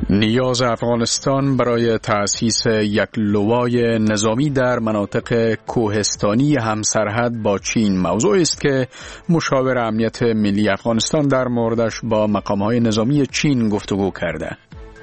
نیاز افغانستان برای تأسیس یک لوای نظامی در مناطق کوهستانی همسرحد با چین موضوعی است که مشاور امنیت ملی افغانستان در موردش با مقام‌های نظامی چین گفتگو کرده.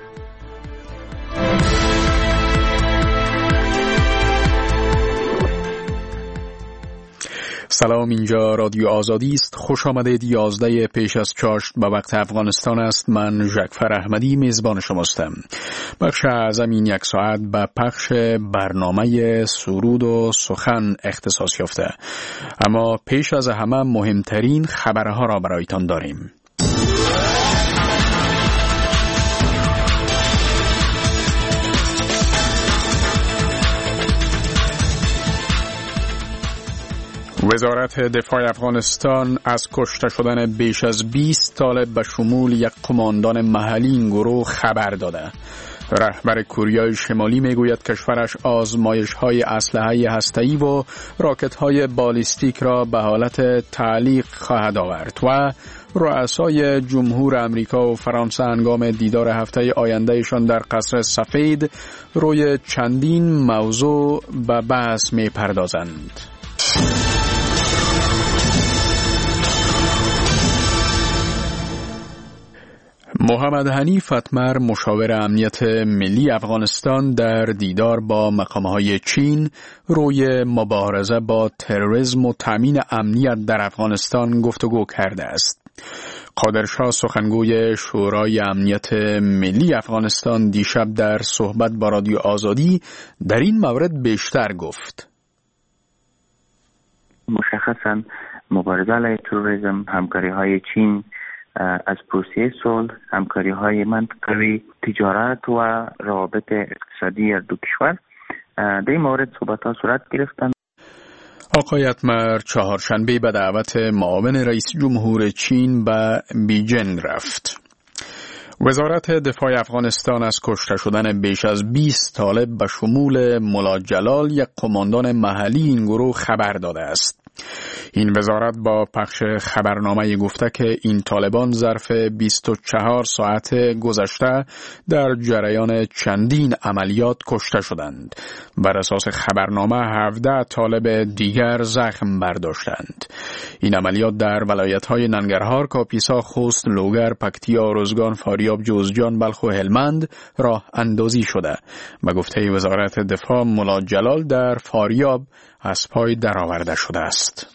سلام، اینجا رادیو آزادی است. خوش آمدید. 11 پیش از چاشت به وقت افغانستان است. من جعفر احمدی میزبان شماستم. بخش اعظم این یک ساعت به پخش برنامه سرود و سخن اختصاص یافته، اما پیش از همه مهمترین خبرها را برایتان داریم. وزارت دفاع افغانستان از کشته شدن بیش از 20 طالب به شمول یک قماندان محلی این گروه خبر داده. رهبر کره شمالی میگوید کشورش آزمایش‌های اسلحه هسته‌ای و راکت‌های بالیستیک را به حالت تعلیق خواهد آورد و رؤسای جمهور امریکا و فرانسه هنگام دیدار هفته آیندهشان در قصر سفید روی چندین موضوع به بحث می‌پردازند. محمد حنیف اتمر، مشاور امنیت ملی افغانستان، در دیدار با مقام‌های چین روی مبارزه با تروریسم و تامین امنیت در افغانستان گفتگو کرده است. قادرشاه، سخنگوی شورای امنیت ملی افغانستان، دیشب در صحبت با رادیو آزادی در این مورد بیشتر گفت. مشخصاً مبارزه علیه تروریسم، همکاری‌های چین از پروسه صلح، همکاری‌های منطقوی، تجارت و روابط اقتصادی دو کشور در این مورد صحبت‌ها صورت گرفتند. آقای اتمر چهارشنبه به دعوت معاون رئیس جمهور چین به بیجینگ رفت. وزارت دفاع افغانستان از کشته شدن بیش از 20 طالب به شمول ملا جلال، یک قماندان محلی این گروه، خبر داده است. این وزارت با پخش خبرنامه گفته که این طالبان ظرف 24 ساعت گذشته در جریان چندین عملیات کشته شدند. بر اساس خبرنامه 17 طالب دیگر زخم برداشتند. این عملیات در ولایت‌های ننگرهار، کاپیسا، خوست، لوگر، پکتیا، روزگان، فاریاب، جوزجان، بلخ و هلمند راه اندازی شده. به گفته وزارت دفاع، ملا جلال در فاریاب از پای درآورده شده است.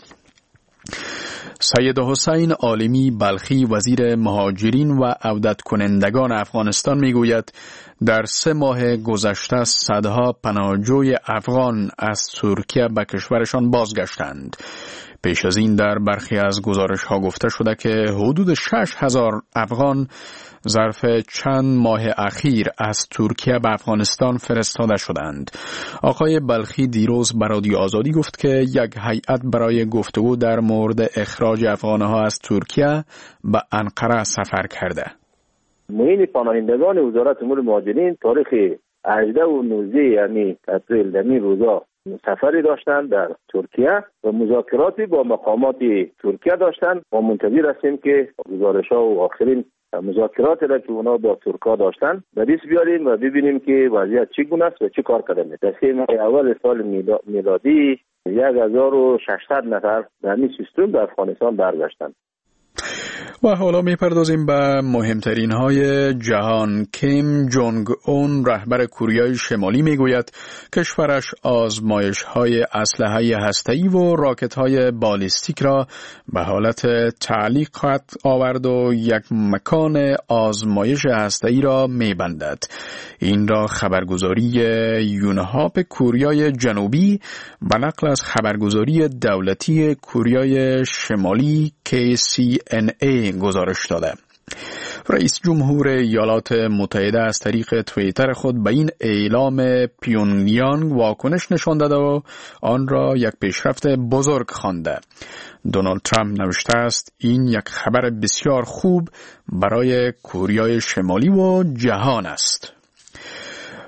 سید حسین عالمی بلخی، وزیر مهاجرین و عودت کنندگان افغانستان، میگوید در 3 ماه گذشته صدها پناهجوی افغان از ترکیه به کشورشان بازگشتند. پیش از این در برخی از گزارش‌ها گفته شده که حدود 6,000 افغان ظرف چند ماه اخیر از ترکیه به افغانستان فرستاده شدند. آقای بلخی دیروز به رادیو آزادی گفت که یک هیئت برای گفتگو در مورد اخراج افغانها از ترکیه به انقره سفر کرده. معین پناهندگان وزارت امور مهاجرین تاریخ 18 و 19 یعنی اپریل در این روزا سفری داشتند در ترکیه و مذاکراتی با مقامات ترکیه داشتند و منتظر هستیم که گزارش‌ها و آخرین مذاکراتی را که اونا با ترکا داشتن به دست بیاریم و ببینیم که وضعیت چگونه است و چه کار کردن. در 3 ماه اول سال میلادی 1600 نفر در این سیستم در افغانستان برگشتند. و حالا میپردازیم به مهمترین های جهان. کیم جونگ اون، رهبر کره شمالی، میگوید کشورش آزمایش های اسلحه هسته‌ای و راکت های بالیستیک را به حالت تعلیق خواهد آورد و یک مکان آزمایش هسته‌ای را میبندد. این را خبرگزاری یونهاپ کره جنوبی به نقل از خبرگزاری دولتی کره شمالی KCNA گزارش داده. رئیس جمهور ایالات متحده از طریق توییتر خود به این اعلام پیونگیانگ واکنش نشان داده و آن را یک پیشرفت بزرگ خوانده. دونالد ترامپ نوشته است این یک خبر بسیار خوب برای کره شمالی و جهان است.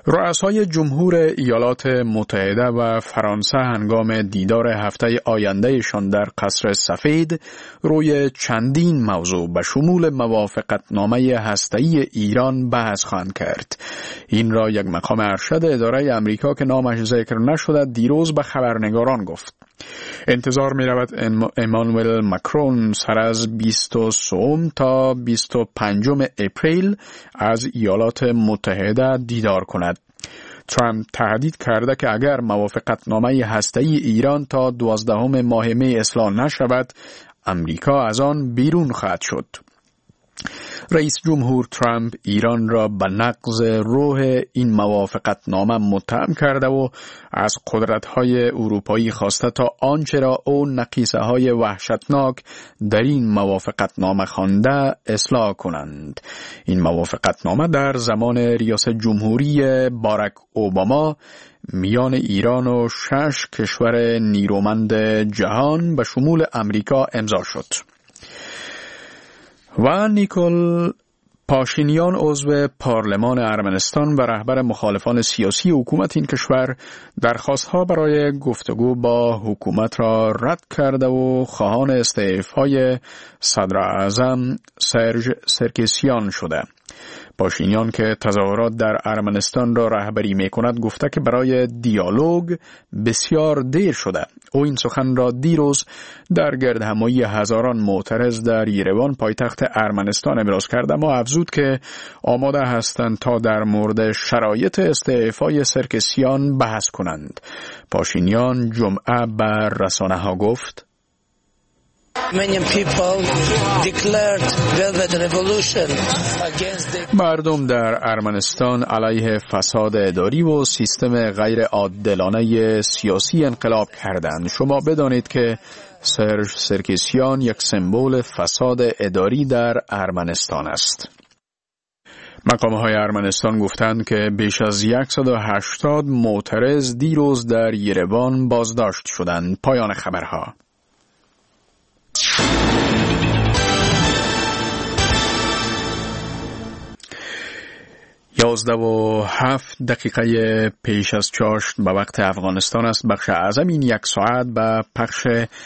رؤسای جمهور ایالات متحده و فرانسه هنگام دیدار هفته آیندهشان در قصر سفید روی چندین موضوع به شمول موافقتنامه هسته‌ای ایران بحث خواهند کرد. این را یک مقام ارشد اداره امریکا که نامش ذکر نشده دیروز به خبرنگاران گفت. انتظار می رود امانوئل ماکرون سر از 23 تا 25 اپریل از ایالات متحده دیدار کند. ترامپ تهدید کرده که اگر موافقتنامه هسته‌ای ایران تا 12 ماه می اصلاح نشود، امریکا از آن بیرون خواهد شد. رئیس جمهور ترامپ ایران را به نقض روح این موافقتنامه متهم کرده و از قدرت‌های اروپایی خواسته تا آنچه را او نقیصه‌های وحشتناک در این موافقتنامه خوانده اصلاح کنند. این موافقتنامه در زمان ریاست جمهوری باراک اوباما میان ایران و 6 کشور نیرومند جهان به شمول امریکا امضا شد. و نیکول پاشینیان عضو پارلمان ارمنستان و رهبر مخالفان سیاسی حکومت این کشور درخواست‌ها برای گفتگو با حکومت را رد کرده و خواهان استعفای صدر اعظم سرژ سرکسیان شده. پاشینیان که تظاهرات در ارمنستان را رهبری می‌کند گفته که برای دیالوگ بسیار دیر شده. او این سخن را دیروز در گردهمایی هزاران معترض در یروان پایتخت ارمنستان ابراز کرد، اما افزود که آماده هستند تا در مورد شرایط استعفای سرکسیان بحث کنند. پاشینیان جمعه به رسانه‌ها گفت: مردم در ارمنستان علیه فساد اداری و سیستم غیر عادلانه سیاسی انقلاب کردند. شما بدانید که سرژ سرکسیان یک سمبل فساد اداری در ارمنستان است. مقام‌های ارمنستان گفتند که بیش از 180 معترض دیروز در یروان بازداشت شدند. پایان خبرها. 11:07 پیش از چاشت به وقت افغانستان است. بخش اعظم این یک ساعت به پخش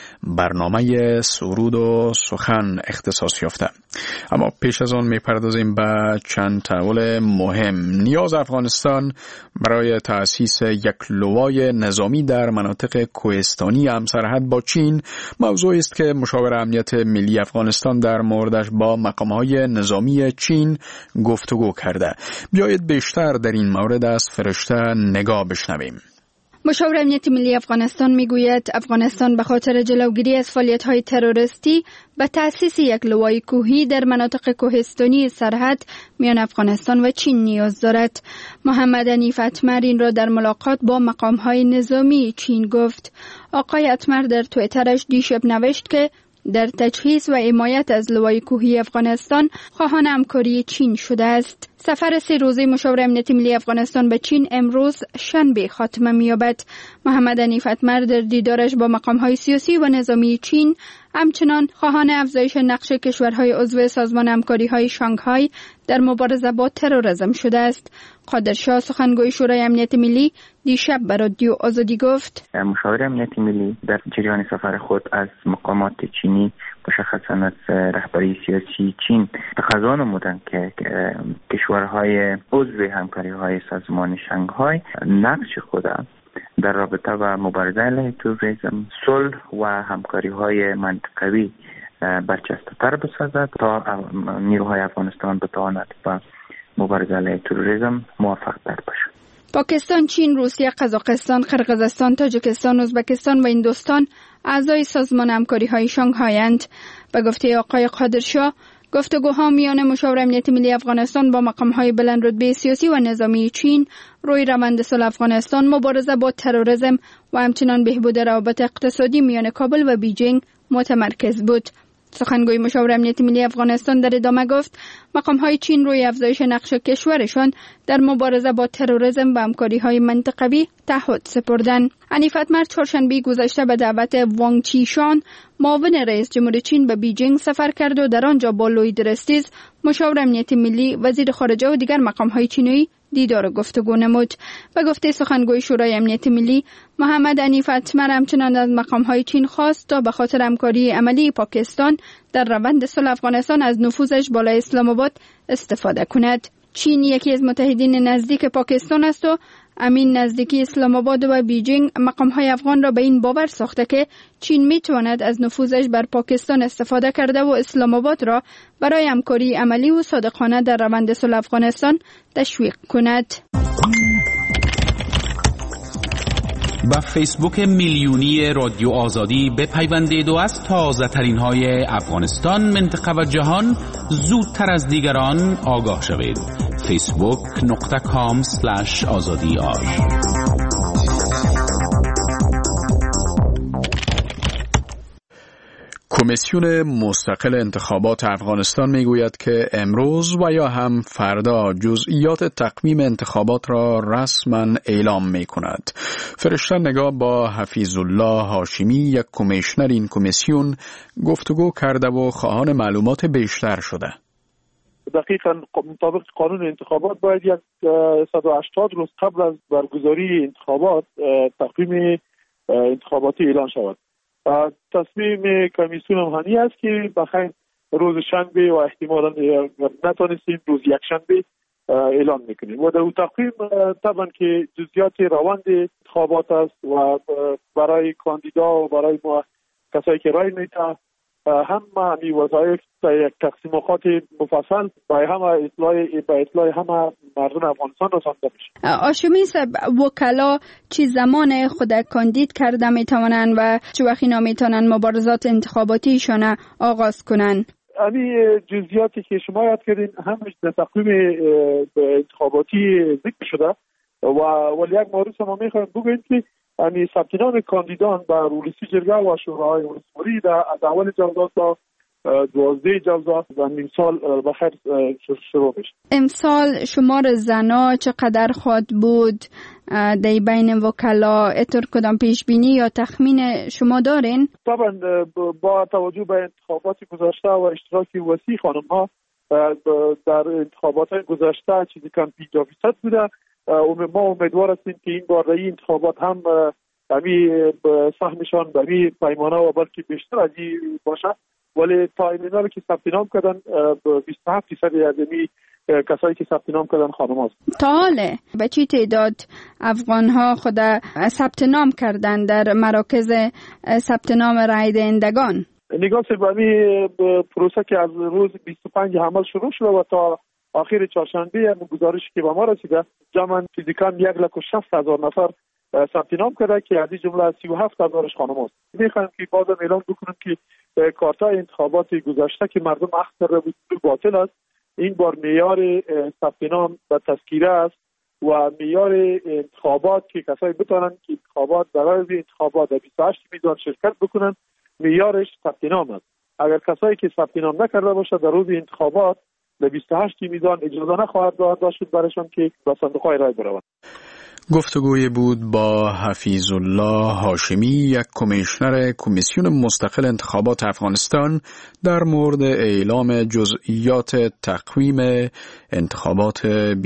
برنامه سرود و سخن اختصاص یافته. اما پیش از آن میپردازیم به چند تحول مهم. نیاز افغانستان برای تأسیس یک لوای نظامی در مناطق کوهستانی همسرحد با چین موضوعی است که مشاور امنیت ملی افغانستان در موردش با مقام‌های نظامی چین گفتگو کرده. بیایید بیشتر در این مورد از فرشته نگاه بشنویم. مشاور امنیت ملی افغانستان میگوید افغانستان به خاطر جلوگیری از فعالیت‌های تروریستی به تأسیس یک لوای کوهی در مناطق کوهستانی سرحد میان افغانستان و چین نیاز دارد. محمد حنیف اتمر این را در ملاقات با مقام‌های نظامی چین گفت. آقای اتمر در توییترش دیشب نوشت که در تجهیز و حمایت از لوای کوهی افغانستان خواهان همکاری چین شده است. سفر 3 روزه مشاور امنیت ملی افغانستان به چین امروز شنبه خاتمه می‌یابد. محمد حنیف اتمر در دیدارش با مقام‌های سیاسی و نظامی چین همچنان خواهان افزایش نقش کشورهای عضو سازمان همکاری‌های شانگهای در مبارزه با تروریسم شده است. قادرشاه سخنگوی شورای امنیت ملی دیشب به رادیو آزادی گفت: مشاور امنیت ملی در جریان سفر خود از مقامات چینی مشخصاً از رهبری سیاسی چین تقاضا نمودند که کشورهای عضو همکاری‌های سازمان شانگهای نقش خود در رابطه با مبارزه علیه تروریسم، صلح و همکاری‌های منطقوی برجسته‌تر بسازد تا نیروهای افغانستان بتواند با مبارزه علیه تروریسم موفق‌تر باشد. پاکستان، چین، روسیه، قزاقستان، قرقیزستان، تاجیکستان، ازبکستان و هندوستان اعضای سازمان همکاری‌های شانگهای‌اند. به گفته آقای قادرشاه، گفتگوها میان مشاور امنیت ملی افغانستان با مقام‌های بلندرتبه سیاسی و نظامی چین روی روند صلح افغانستان، مبارزه با تروریسم و همچنین بهبود روابط اقتصادی میان کابل و بیجینگ متمرکز بود. سخنگوی مشاور امنیت ملی افغانستان در ادامه گفت مقام‌های چین روی افزایش نقش کشورشان در مبارزه با تروریسم و همکاری‌های منطقوی تعهد سپردند. حنیف اتمر چهارشنبه گذشته به دعوت وانگ چیشان، معاون رئیس جمهور چین، به بیجینگ سفر کرد و در آنجا با لوی درستیز، مشاور امنیت ملی، وزیر خارجه و دیگر مقام‌های چینی دیدار و گفتگو نمود. به گفته سخنگوی شورای امنیت ملی محمد حنیف اتمر همچنان از مقام‌های چین خواست تا به خاطر همکاری عملی پاکستان در روند صلح افغانستان از نفوذش بالای اسلام آباد استفاده کند. چین یکی از متحدین نزدیک پاکستان است و امین نزدیکی اسلام آباد و بیجینگ مقام‌های افغان را به این باور ساخته که چین می‌تواند از نفوذش بر پاکستان استفاده کرده و اسلام آباد را برای همکاری عملی و صادقانه در روند صلح افغانستان تشویق کند. با فیسبوک میلیونی رادیو آزادی بپیوندید و از تازه ترین های افغانستان، منطقه و جهان زودتر از دیگران آگاه شوید. facebook.com/azadi. کمیسیون مستقل انتخابات افغانستان میگوید که امروز و یا هم فردا جزئیات تقویم انتخابات را رسما اعلام می کند. فرشته نگاه با حفیظ الله هاشمی، یک کمیشنر این کمیسیون، گفتگو کرده و خواهان معلومات بیشتر شده. دقیقاً مطابق قانون انتخابات باید 180 روز قبل از برگزاری انتخابات تقویم انتخاباتی اعلان شود. تصمیم کمیسیون هم همی است که بخیر روز شنبه و احتمالاً نتونستیم روز یک شنبه اعلان میکنیم و در اون تقویم طبعا که جزئیات روند انتخابات است و برای کاندیدا و برای کسایی که رای میده هم می وظایف یک تقسیمات مفصل برای همه اطلاع همه مردم افغانستان رسانده میشه. هاشمی صاحب، وکلا چه زمان خود کاندید کرده میتوانند و چه وقتی نمیتونن مبارزات انتخاباتیشون آغاز کنن؟ همین جزئیاتی که شما یاد کردین همش در تقویم انتخاباتی ذکر شده ولی یک مورد شما میخوایم بگوییم که یعنی ثبت نام کاندیدان به رئیس جرگه و شورای ولسوالی از اول جوزا تا 12 جوزا این سال بخیر شروع میشه. امسال شمار زنا چقدر خواهد بود در بین وکلا؟ اتر کدام پیش بینی یا تخمین شما دارین؟ طبعا با توجه به انتخابات گذشته و اشتراک وسیع خانم ها در انتخابات گذشته چیزی کم 50% بوده. ما امیدوار هستیم که این بار این انتخابات هم سهمشان به پیمانه و بلکه بیشتر از این باشه، ولی تا اینا که ثبت نام کردن 27% از کسایی که ثبت نام کردن خانم هست. تا حاله به چی تعداد افغان ها خود ثبت نام کردن در مراکز ثبت نام رای دهندگان؟ نگاه به پروسه که از روز 25 حمل شروع شده و تا آخر چهارشنبه گزارشی که به ما رسیده جمعاً فیزیکاً 1,60,000 نفر ثبت نام کرده که از این جمله 37,000 خانم است. میخوایم که بازم اعلام بکنیم که کارتای انتخابات گذشته که مردم اخذ کرده بود باطل است. این بار معیار ثبت نام به تذکیره است و معیار انتخابات که کسایی بتونن که انتخابات برای انتخابات در 28 میزان شرکت بکنن معیارش ثبت نام است. اگر کسایی که ثبت نام نکرده باشه در روز انتخابات به 28 میزان اجازه نخواهد داشت برایشان که به صندوق‌های رای بروند. گفتگوی بود با حفیظ الله هاشمی، یک کمیشنر کمیسیون مستقل انتخابات افغانستان، در مورد اعلام جزئیات تقویم انتخابات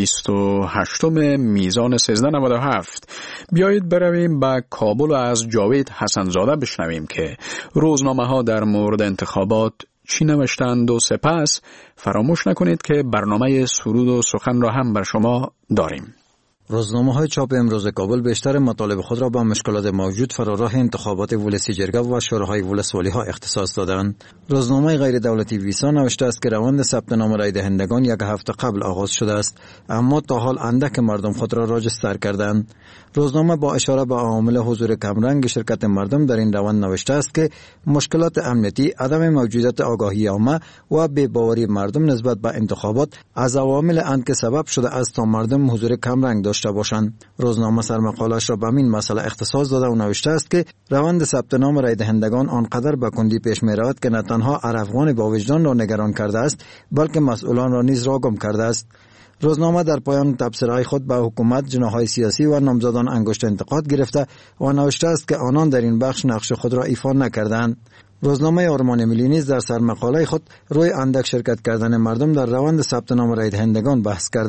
28 میزان 1397. بیایید برویم به کابل و از جاوید حسنزاده بشنویم که روزنامه ها در مورد انتخابات چی نوشتند و سپس فراموش نکنید که برنامه سرود و سخن را هم بر شما داریم. روزنامه‌های چاپ امروز کابل بیشتر مطالب خود را با مشکلات موجود فراراه انتخابات ولسی جرگه و شوراهای ولسوالی ها اختصاص دادند. روزنامه غیر دولتی ویسا نوشته است که روند ثبت نام رای دهندگان یک هفته قبل آغاز شده است، اما تا حال اندک مردم خود را راجستر کردند. روزنامه با اشاره به عوامل حضور کمرنگ شرکت مردم در این روند نوشته است که مشکلات امنیتی، عدم موجودیت آگاهی عامه و بی‌باوری مردم نسبت به انتخابات از عوامل اند که سبب شده است تا مردم حضور کمرنگ داشته باشند. روزنامه سرمقاله‌اش را به این مسئله اختصاص داده و نوشته است که روند ثبت نام رای دهندگان آنقدر به کندی پیش می‌رود که نه تنها افغان با وجدان را نگران کرده است، بلکه مسئولان را نیز راگم کرده است. روزنامه در پایان تبصره‌های خود به حکومت، جناح‌های سیاسی و نامزدان انگشت انتقاد گرفته و نوشته است که آنان در این بخش نقش خود را ایفا نکردند. روزنامه آرمان ملی نیز در سرمقاله خود روی اندک شرکت کردن مردم در روند ثبت نام رای دهندگان بحث کرده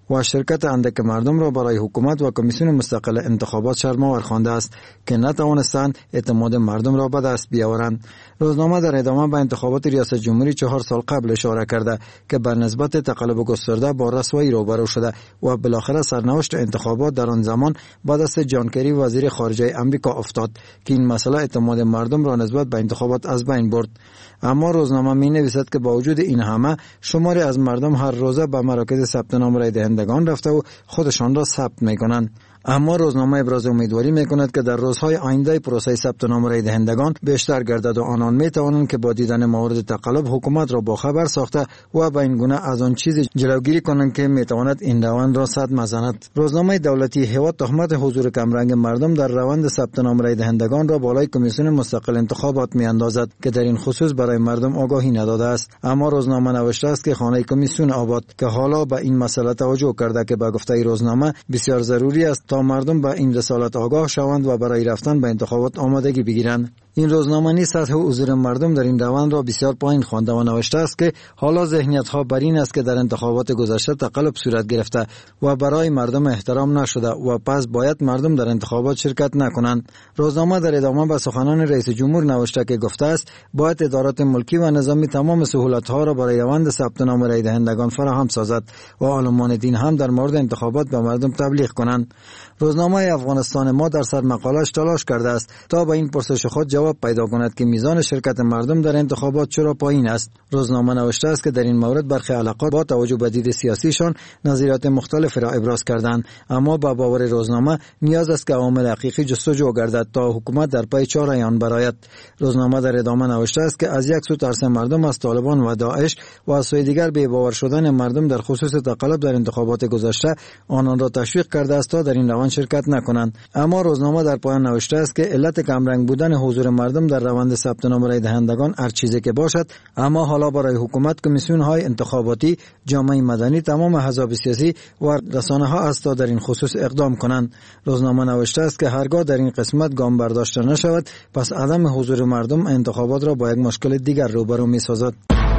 و شرکت اندک مردم را برای حکومت و کمیسیون مستقل انتخابات شرم‌آور خوانده است که نتوانستند اعتماد مردم را به دست بیاورند. روزنامه در ادامه به انتخابات ریاست جمهوری 4 سال قبل اشاره کرده که به نسبت تقلب گسترده با رسوایی روبرو شده و بالاخره سرنوشت انتخابات در آن زمان با دست جان کری وزیر خارجه امریکا افتاد که این مسئله اعتماد مردم را نسبت به انتخابات از بین برد. اما روزنامه می نویسد که با وجود این همه شماری از مردم هر روزه به مراکز ثبت نام رای دهندگان رفته و خودشان را ثبت می کنند. اما روزنامه ابراز امیدواری میکند که در روزهای آینده پروسه ثبت نام رای دهندگان بیشتر گردد و آنان میتوانند که با دیدن موارد تقلب حکومت را با خبر ساخته و به این گونه از آن چیزی جلوگیری کنند که میتواند این روند را صدمه زند. روزنامه دولتی هوا تهمت حضور کمرنگ مردم در روند ثبت نام رای دهندگان را بالای کمیسیون مستقل انتخابات میاندازد که در این خصوص برای مردم آگاهی نداده است. اما روزنامه نوشته است که خانه کمیسیون آباد که حالا به این مسئله توجه کرده که به گفته روزنامه بسیار ضروری است تا مردم به این رسالت آگاه شوند و برای رفتن به انتخابات آمادگی بگیرند. این روزنامه نیز سطح حضور مردم در این روند را بسیار پایین خوانده و نوشته است که حالا ذهنیت ها بر این است که در انتخابات گذشته تقلب صورت گرفته و برای مردم احترام نشده و پس باید مردم در انتخابات شرکت نکنند. روزنامه در ادامه به سخنان رئیس جمهور نوشته که گفته است باید ادارات ملکی و نظامی تمام سهولت ها را برای روند ثبت نام رای دهندگان فراهم سازد و عالمان دین هم در مورد انتخابات به مردم تبلیغ کنند. روزنامه افغانستان ما در سر مقالش تلاش کرده است تا به این پرسش خود جواب پیدا کند که میزان شرکت مردم در انتخابات چرا پایین است. روزنامه نوشته است که در این مورد برخی علاقات با توجه به دید سیاسیشان نظریات مختلفی را ابراز کردند، اما با باور روزنامه نیاز است که عوامل حقیقی جستجو گردد تا حکومت در پی چاره آن برآید. روزنامه در ادامه نوشته است که از یک سو ترس مردم از طالبان و داعش و از سوی دیگر بی باور شدن مردم در خصوص تقلب در انتخابات گذشته آنان را تشویق کرده است تا در این روند شرکت نکنند. اما روزنامه در پایان نوشته است که علت کمرنگ بودن حضور مردم در روند ثبت نام رای دهندگان هر چیزی که باشد، اما حالا برای حکومت کمیسیون های انتخاباتی، جامعه مدنی، تمام احزاب سیاسی و رسانه ها است تا در این خصوص اقدام کنند. روزنامه نوشته است که هرگاه در این قسمت گام برداشته نشود، پس عدم حضور مردم انتخابات را با یک مشکل دیگر روبرو می سازد.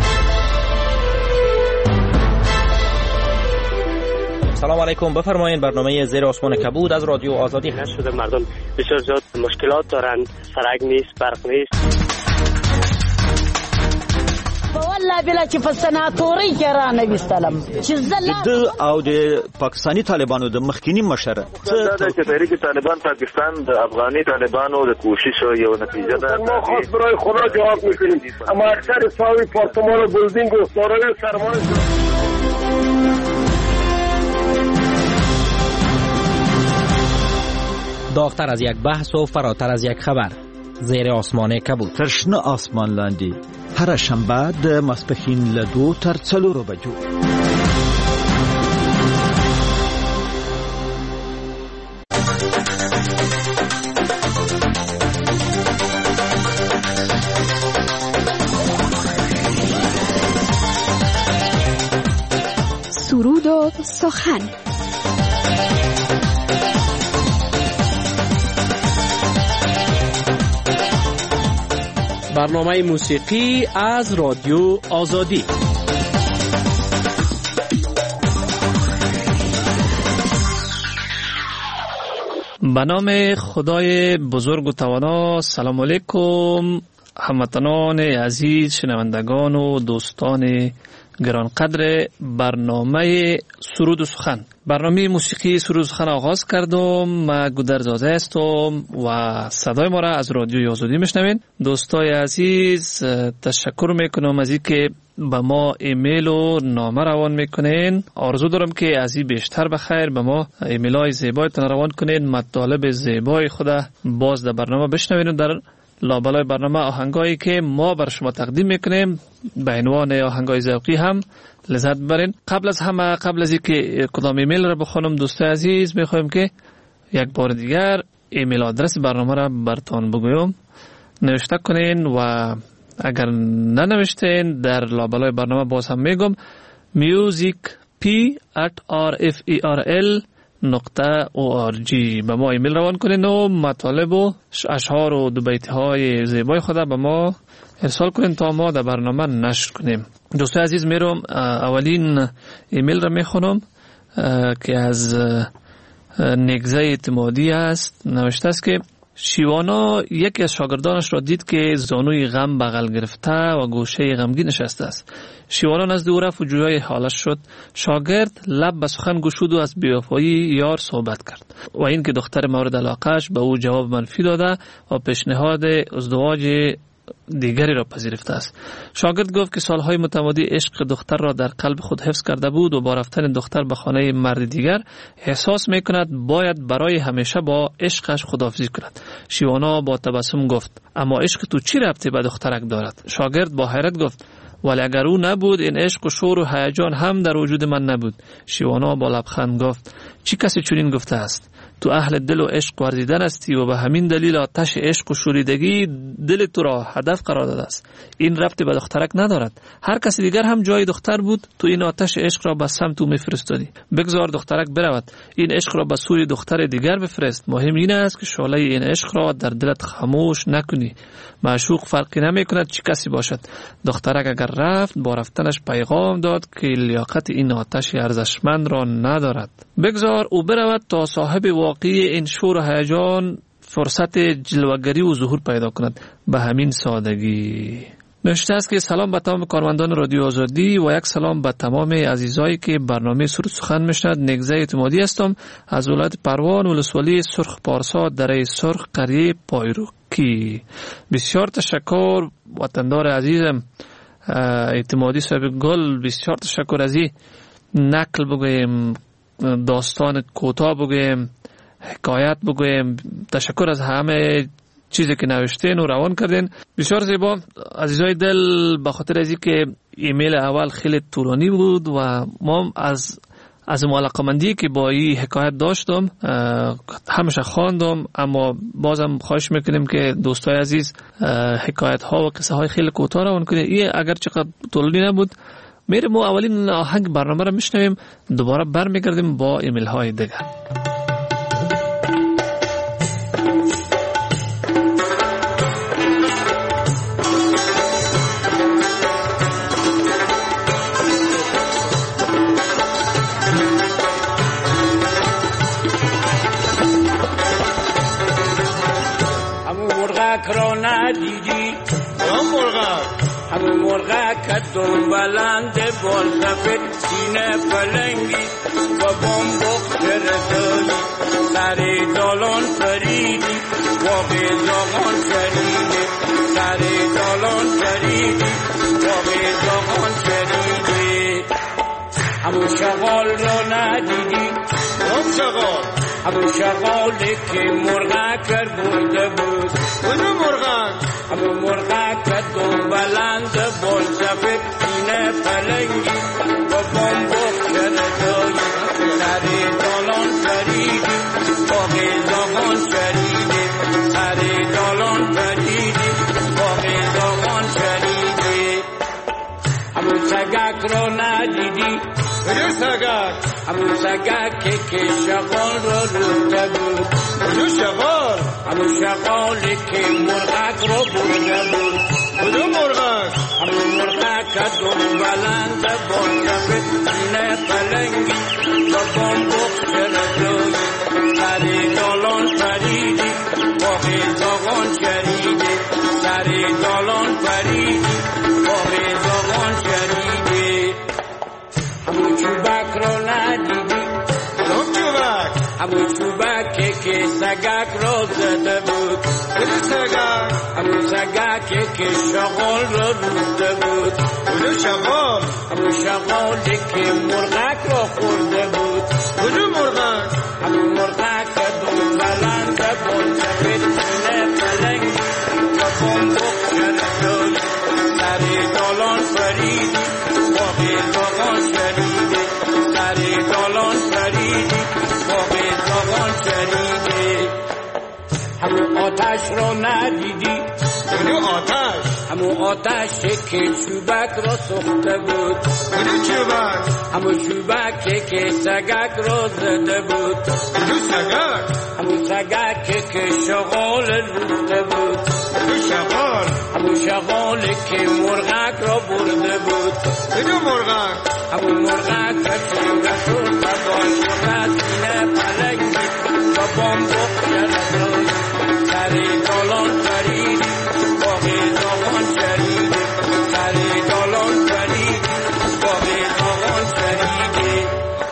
سلام علیکم، بفرمایید. برنامه زیر آسمان کبود از رادیو آزادی هست. شده مردم بسیار زیاد مشکلات دارند، سرک نیست، برق نیست. والله بلا چې په سناتوري کې را نه وستلم چې زله او د پاکستانی طالبانو د مخکینی مشره دا چې تحریک طالبان پاکستان د افغاني طالبانو د کوشش یو نتیجه ده. ما خاص برای خدا جواب میکنیم، اما اکثر ساوی پارتمان و بلدینگ و سارای سرمایه داغتر از یک بحث و فراتر از یک خبر. زیر آسمان کبود. ترشنه آسمان لاندی. هر شنبه د ماسپښین له 2 تر 4 بجو. سرود و سخن. برنامه موسیقی از رادیو آزادی. به نام خدای بزرگ و توانا. سلام علیکم هموطنان عزیز، شنوندگان و دوستان گرانقدر برنامه سرود و سخن. برنامه موسیقی سرود و سخن آغاز کردم. من گودرزاده هستم و صدای ما را از رادیو آزادی میشنوین. دوستای عزیز، تشکر میکنم از اینکه به ما ایمیل و نامه روان میکنین. آرزو دارم که از این بیشتر بخیر به ما ایمیل های زیبایتون روان کنین، مطالب زیبای خود باز در برنامه بشنوین و در لابلای برنامه آهنگایی که ما بر شما تقدیم میکنیم به عنوان آهنگای ذوقی هم لذت ببرین. قبل از اینکه کدام ایمیل را بخونم دوستای عزیز، میخوایم که یک بار دیگر ایمیل آدرس برنامه را براتون بگویم. نوشته کنین و اگر ننوشتین در لابلای برنامه باز هم میگم musicp@referl.org به ما ایمیل روان کنین و مطالب و اشعار و دو بیت های زیبای خود به ما ارسال کنین تا ما در برنامه نشر کنیم. دوستای عزیز، میرم اولین ایمیل را میخونم. که از نگزه اعتمادی است نوشته است که شیوانا یکی از شاگردانش را دید که زانوی غم بغل گرفته و گوشه غمگین نشسته است. شیوانا نزد او رفت و جویای حالش شد. شاگرد لب به سخن گشود و از بی‌وفایی یار صحبت کرد و این که دختر مورد علاقهش به او جواب منفی داده و پیشنهاد ازدواج دیگری را پذیرفته است. شاگرد گفت که سالهای متمادی عشق دختر را در قلب خود حفظ کرده بود و با رفتن دختر به خانه مرد دیگر احساس می کند باید برای همیشه با عشقش خداحافظی کند. شیوانا با تبسم گفت اما عشق تو چی ربطی به دخترک دارد؟ شاگرد با حیرت گفت ولی اگر او نبود این عشق و شور و هیجان هم در وجود من نبود. شیوانا با لبخند گفت چی کسی چنین گفته است؟ تو اهل دل و عشق ورزیدن هستی و به همین دلیل آتش عشق و شوریدگی دل تو را هدف قرار داده است. این ربطی به دخترک ندارد. هر کسی دیگر هم جای دختر بود تو این آتش عشق را به سمت او میفرستادی. بگذار دخترک برود. این عشق را به سوی دختر دیگر بفرست. مهم این است که شعله این عشق را در دلت خاموش نکنی. معشوق فرقی نمی کند چه کسی باشد. دخترک اگر رفت با رفتنش پیغام داد که لیاقت این آتش ارزشمند را ندارد. بگذار او برود تا صاحب واقعی این شور و هیجان فرصت جلوگری و ظهور پیدا کند. به همین سادگی. نوشته است که سلام به تمام کارمندان رادیو آزادی و یک سلام به تمام عزیزایی که برنامه سرود سخن میشنوند. نگزه اعتمادی هستم از ولایت پروان ولسوالی سرخ پارسا دره سرخ قریه پایروکی. بسیار تشکر وطندار عزیزم اعتمادی صاحب گل. بسیار تشکر از این نقل بگویم، داستان کوتاه بگویم، حکایت بگویم. تشکر از همه چیزی که نوشتین و روان کردین. بسیار زیبا عزیزای دل. به خاطر از اینکه ایمیل اول خیلی طولانی بود و ما از علاقه‌مندی که با این حکایت داشتم همیشه خواندم، اما بازم خواهش میکنیم که دوستای عزیز حکایت ها و قصه های خیلی کوتاه روان کنید. این اگر چقدر طولانی نبود میریم و اولین آهنگ برنامه را میشنویم، دوباره برمیگردیم با ایمیل های دیگر. را ندیدی همون مرغه که دنبالند بال سفید سینه پلنگی و بمبخ جردایی سر دالان پریدی واقع زاغان شریدی سر دالان پریدی واقع زاغان شریدی همون شغال را ندیدی همون شغالی که مرغه کرد برده بود اونو مرغه همون مرغه که دنبالند بال سفید سینه پلنگی و بمبخ جردایی سر دالان پریدی واقع زاغان شریدی سر دالان پریدی واقع زاغان شریدی همون سگک را ندیدی کدوم سگک همون سگک که شغال را روده بود کدوم شغال همون شغالی که مرغک را برده بود کدوم مرغک همون مرغک که دنبالند بال سفید سینه پلنگی و بمبخ جردایی سر دالان پریدی واقع زاغان شریدی سر دالان پریدی واقع زاغان شریدی همون چوبک را ندیدی کدوم چوبک همون چوبک که سگک را زده بود کدوم سگک همون سگک که شغال را روده بود کدوم شغال همون شغالی که مرغک را خورده بود کدوم مرغک همون مرغک که دنبالند بال سفید سینه پلنگی و بمبخ جردایی سر دالان پریدی واقع زاغان شریدی سر دالان پریدی واقع زاغان شریدی همون آتش را ندیدی کدو آتش همون آتشی که چوبک را سوخته بود کدو چوبک همون چوبکی که سگک را زده بود کدو سگک همون سگکی که شغال روخته بود کدو شغال همون شغالی که مرغک را برده بود کدو مرغک همون مرغک که رسول تبان شد سینه پلنگی و بامبخ جلدوی سری دالان فریدی باقی داغان شریدی سری دالان فریدی باقی داغان شریدی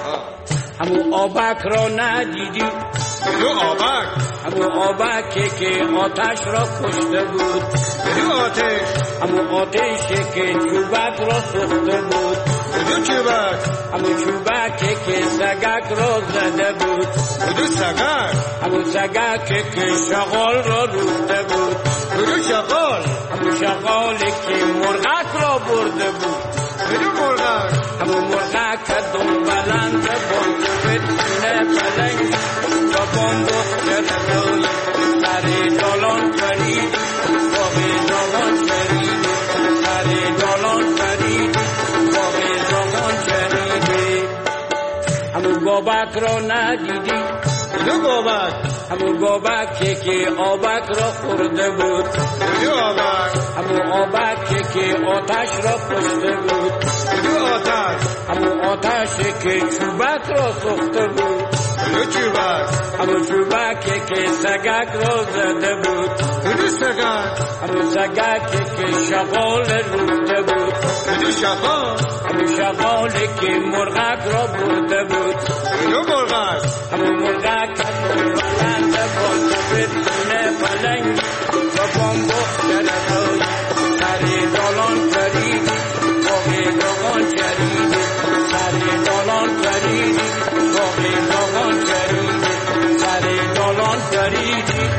همون آبک را ندیدی کدو آبک همون آبکی که آتش را کشته بود کدو آتش همون آتشی که چوبک را سوخته بود کدو چوبک همون چوبکی که سگک را زده بود کدو سگک همون سگکی که شغال را روخته بود کدو شغال همون شغالی که مرغک را برده بود کدو مرغک همون مرغک که دنبلند بانکوبت سینه پلنگی و بامبخ جلدوی سری دالان فریدی باقی داغان شریدی سری دالان فریدی باقی داغان شریدی همون گابک را ندیدی کدو گابک همون گابکی که آبک را خورده بود کدو آبک همون آبکی که آتش را کشته بود کدو آتش همون آتشی که چوبک را سوخته بود کدو چوبک همون چوبکی که سگک را زده بود کدو سگک همون سگکی که شغال روخته بود کدو شغال همون شغالی که مرغک را برده بود کدو مرغک همون مرغک که بلند بانکوبت سینه پلنگی و بامبخ جلدوی سری دالان فریدی باقی داغان شریدی سری دالان فریدی باقی داغان شریدی سری دالان فریدی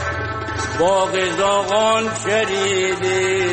باقی داغان شریدی.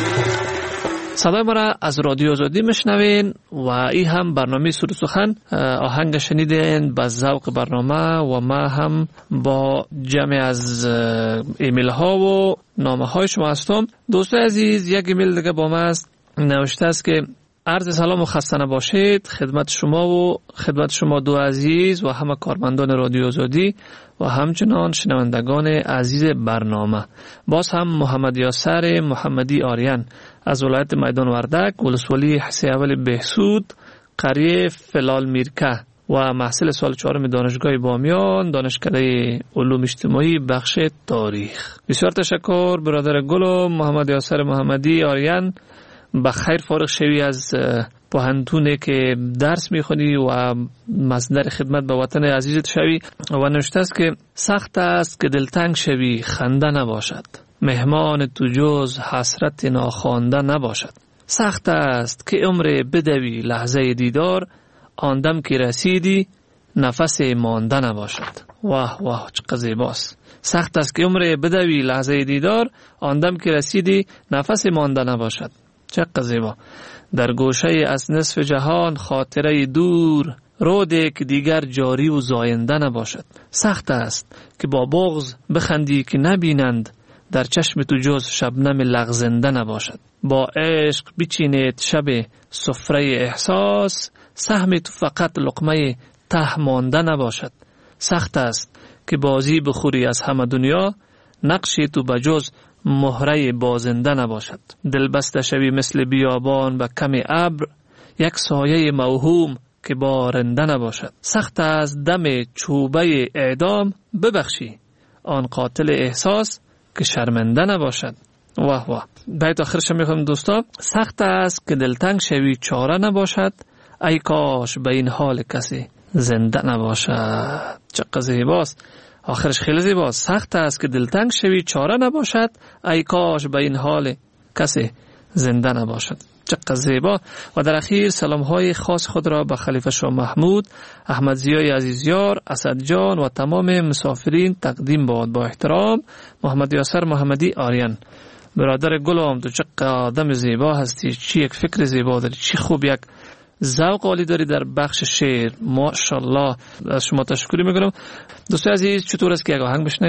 صدای ما را از رادیو آزادی میشنوین و این هم برنامه سور سخن. آهنگ شنیدین با ذوق برنامه و ما هم با جمع از ایمیل ها و نامه های شما هستم. دوستای عزیز، یک ایمیل دیگه با ما است، نوشته است که عرض سلام و خسته نباشید خدمت شما و خدمت شما دو عزیز و همه کارمندان رادیو آزادی و همچنان شنوندگان عزیز برنامه. باز هم محمد یاسر محمدی آریان از ولایت میدان وردک، ولسوالی حسی اول بهسود، قریه فلال میرکه و محصل سال 4 دانشگاه بامیان، دانشکده علوم اجتماعی بخش تاریخ. بسیار تشکر برادر گل محمد یاسر محمدی آریان. بخیر فارغ شوی از پوهنتونه که درس میخونی و مصدر خدمت به وطن عزیزت شوی. و نوشته است که سخت است که دلتنگ شوی خنده نباشد، مهمان تو جز حسرت ناخوانده نباشد. سخت است که عمر بدوی لحظه دیدار، آندم که رسیدی نفس مانده نباشد. واه واه چقدر زیباست. سخت است که عمر بدوی لحظه دیدار، آندم که رسیدی نفس مانده نباشد. چقدر زیبا. در گوشه از نصف جهان خاطره دور، روده که دیگر جاری و زاینده نباشد. سخت است که با بغض بخندی که نبینند، در چشم تو جز شبنم لغزنده نباشد. با عشق بچینید شب سفره احساس، سهم تو فقط لقمه ته مانده نباشد. سخت است که بازی بخوری از همه دنیا، نقشی تو بجز مهره بازنده نباشد. دل بسته شوی مثل بیابان و کم ابر، یک سایه موهوم که بارنده نباشد. سخت از دم چوبه اعدام ببخشی آن قاتل احساس که شرمنده نباشد. واه واه. بیت آخرش میخوام دوستا. سخت است که دلتنگ شوی چاره نباشد، ای کاش به این حال کسی زنده نباشد. چقدر زیباست. آخرش خیلی زیباست. سخت است که دلتنگ شوی چاره نباشد، ای کاش به این حال کسی زنده نباشد. چقدر زیبا. و در اخیر سلام های خاص خود را به خلیفه شاه محمود، احمد ضیای عزیزیار، اسد جان و تمام مسافرین تقدیم باد. با احترام محمد یاسر محمدی آریان. برادر گلم، تو چقدر آدم زیبا هستی، چی یک فکر زیبا داری، چی خوب یک ذوق عالی داری در بخش شعر. ماشاءالله. از شما تشکر میکنم. دوستان عزیز، چطور است که یک آهنگ بشنویم؟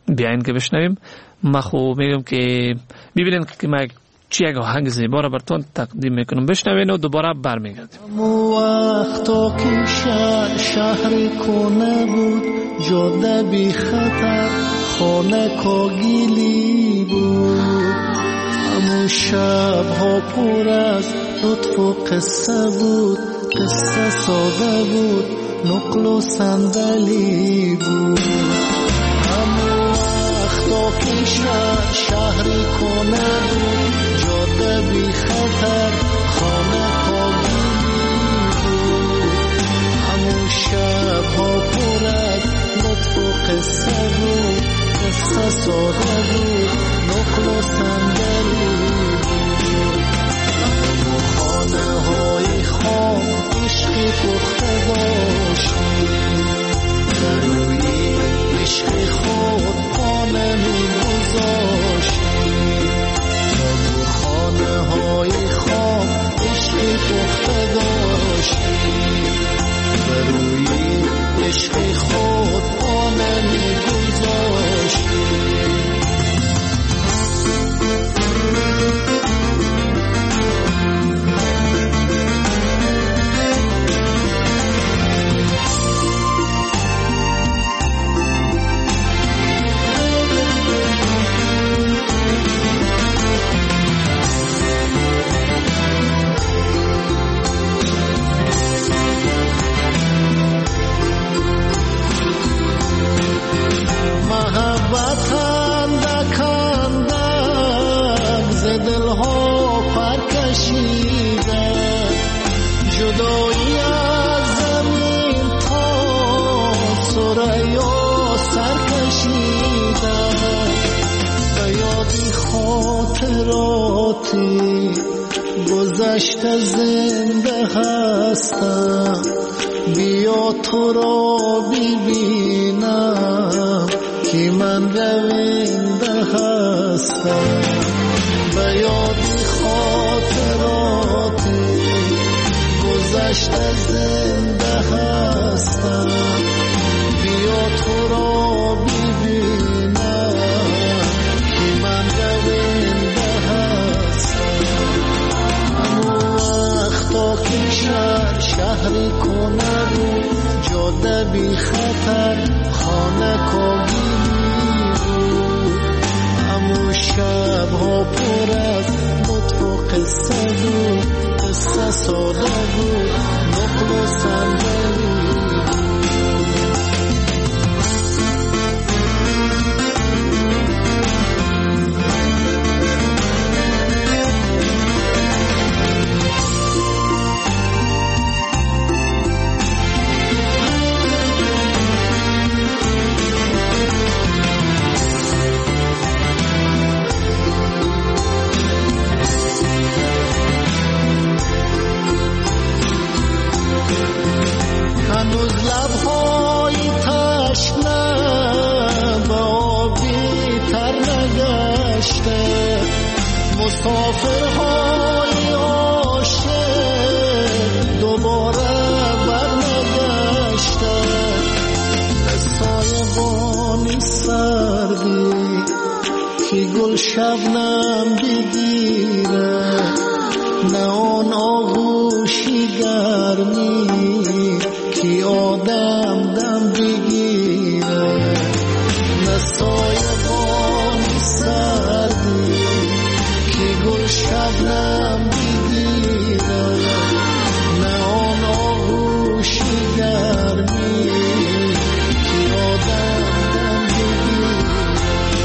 بیاین که بشنویم. ما خوب میگم که ببینین که ما چی یک آهنگ زیبا را براتون تقدیم میکنم، بشنوین و دوباره برمیگردیم. وقتا که شهر کنه بود، جاده بی خطر، خانه کاگیلی بود. همون شب ها پر از لطف و قصه بود، قصه ساده بود، نقل و صندلی بود. همون وقتا که شهری کنه بود، جاده بی خطر، خانه کاگیلی بود. همون شب ها پر از لطف و قصه بود، قصه ساده بود، نقل و صندلی بود. همون خانه های خام عشقی پخته داشتیم، در روی عشق خود پانه می گذاشتیم. همون خانه های خام عشقی پخته داشتیم، در روی عشق خود پانه می گذاشتیم. گذشته زنده هستم، بیا تو را ببینم که من رونده هستم. به یاد خاطراتی گذشته زنده هستم، بیا تو را ببینم که من رونده هستم. وقتا که شهری کنه بود، جاده بی خطر، خانه کاگیلی بود. همون شب ها پر از لطف و قصه بود، قصه ساده بود، نقل و صندلی مسافرهای عاشق دوباره برنگشته. به سایبانی سردی که گل شبنم بگیره، نه آن آغوشی گرمی که آدم دم بگیره. نه سایبانی سردی گل شبنم بگیره، نه آن آغوشی گرمی که آدم دم بگیره.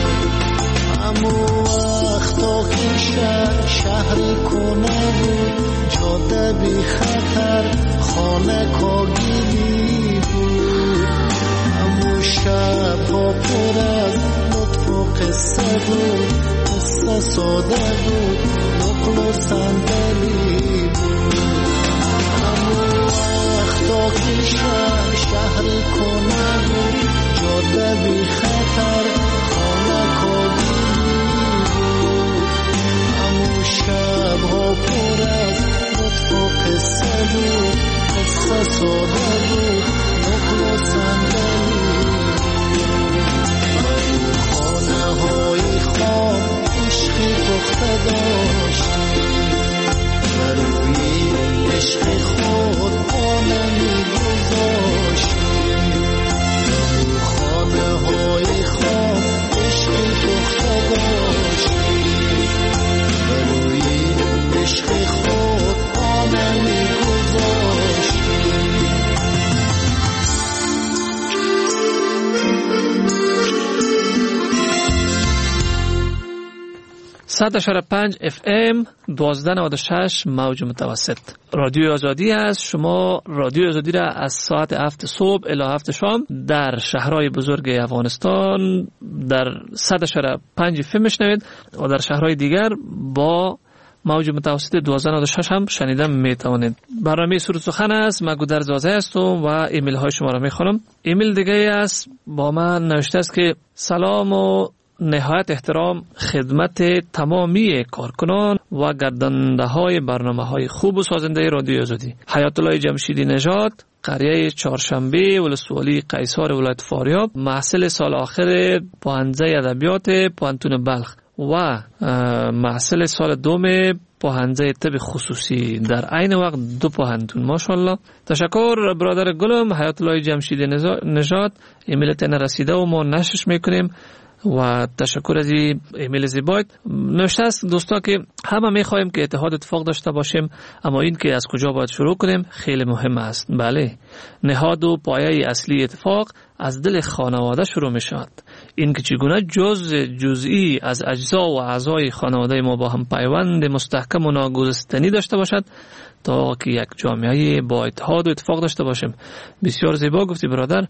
همون وقتا که شهری کنه بود، جاده بی خطر، خانه کاگیلی بود. همون شب ها پر از لطف و قصه بود، قصه ساده بود، نقل و صندلی بود. همون وقتا که شهری کنه بود، جاده بی خطر، خانه کاگیلی بود. همون شب ها پر از لطف و قصه بود، قصه ساده بود، نقل و صندلی بود. 100.5 FM 1296 موج متوسط. رادیو آزادی است. شما رادیو آزادی را از ساعت 7 صبح الی 7 شام در شهرهای بزرگ افغانستان در 100.5 FM میشنوید و در شهرهای دیگر با موج متوسط 1296 هم شنیده میتوانید. برنامه سرود سخن است. من گودرز زازه هستم و ایمیل های شما را میخوانم. ایمیل دیگه است با من نوشته است که سلام و نهایت احترام خدمت تمامی کارکنان و گرداننده های برنامه های خوب و سازنده رادیو آزادی. حیات الله جمشیدی نژاد، قریه چهارشنبه، ولسوالی قیصر ولایت فاریاب، محصل سال آخر پوهنځی ادبیات پوهنتون بلخ و محصل سال دوم پوهنځی طب خصوصی در عین وقت دو پوهنتون. ماشاءالله. تشکر برادر گلم حیات الله جمشیدی نژاد. ایمیلت نرسیده و ما نشرش میکنیم و تشکر از ایمیل زیبایت. نوشته است دوستا که همه میخوایم که اتحاد اتفاق داشته باشیم، اما این که از کجا باید شروع کنیم خیلی مهم است. بله، نهاد و پایه اصلی اتفاق از دل خانواده شروع می شود. این که چگونه جزئی از اجزا و اعضای خانواده ما با هم پیوند مستحکم و ناگسستنی داشته باشد تا که یک جامعه با اتحاد و اتفاق داشته باشیم. بسیار زیبا گفتی برادر.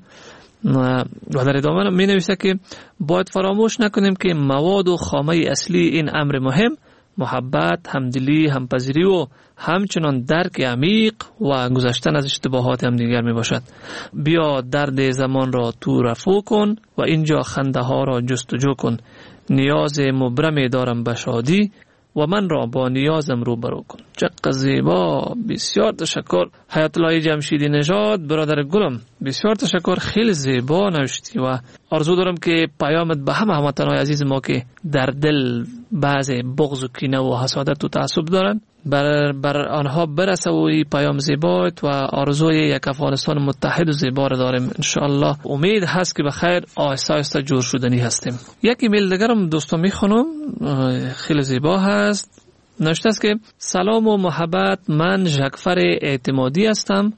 و در ادامه می نویسه که باید فراموش نکنیم که مواد و خامه اصلی این امر مهم محبت، همدلی، همپذیری و همچنان درک عمیق و گذشتن از اشتباهات همدیگر می باشد. بیا درد زمان را تو رفو کن و اینجا خنده ها را جستجو کن. نیاز مبرم دارم به شادی و من را با نیازم روبرو کن. چقدر زیبا. بسیار تشکر حیات الله جمشیدی نژاد برادر گلم. بسیار تشکر. خیلی زیبا نوشتی و آرزو دارم که پیامت به همه هموطنان عزیز ما که در دل بعض بغض و کینه و حسادت و تعصب دارن بر آنها برسه و این پیام زیبایت و آرزوی یک افغانستان متحد و زیبا را داریم. انشاءالله امید هست که بخیر آهسته آهسته جور شدنی هستیم. یک ایمیل دیگرم دوستان میخونم، خیلی زیبا هست. نوشته است که سلام و محبت، من ژکفر اعتمادی هستم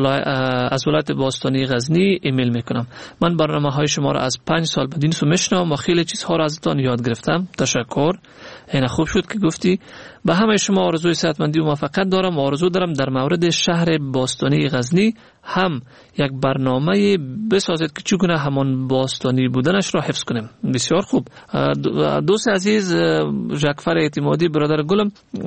از ولایت باستانی غزنی ایمیل میکنم. من برنامه های شما را از 5 سال بدین سو میشنوم و خیلی چیزها را ازتان یاد گرفتم. تشکر. این خوب شد که گفتی. به همه شما آرزوی صحتمندی و موفقیت دارم و آرزو دارم در مورد شهر باستانی غزنی هم یک برنامه بسازید که چگونه همان باستانی بودنش را حفظ کنیم. بسیار خوب. دوست عزیز ژکفر اعتمادی برادر گلم،